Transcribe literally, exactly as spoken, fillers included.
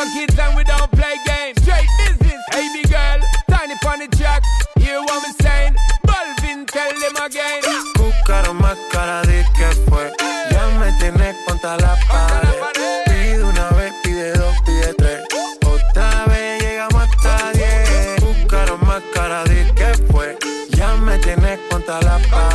kids and we don't play games. Straight business, baby girl. Tiny funny jack, hear what me saying? Balvin, tell them again. Buscaron más cara de que fue. Ya me tienes contra la pared. Pide una vez, pide dos, pide tres. Otra vez llegamos hasta diez. Buscaron más cara de que fue. Ya me tienes contra la pared.